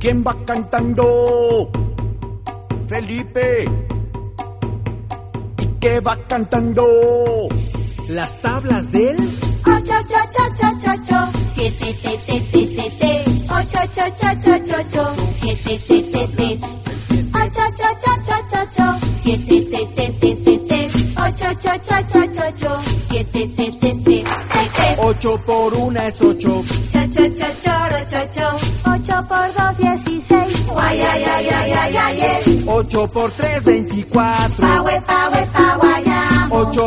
¿Quién va cantando? Felipe. ¿Y qué va cantando? Las tablas del 8, 7, 8, 7, 7, 8 por 1 es 8. 8 por 2, 16. 8 por 3, 24. 8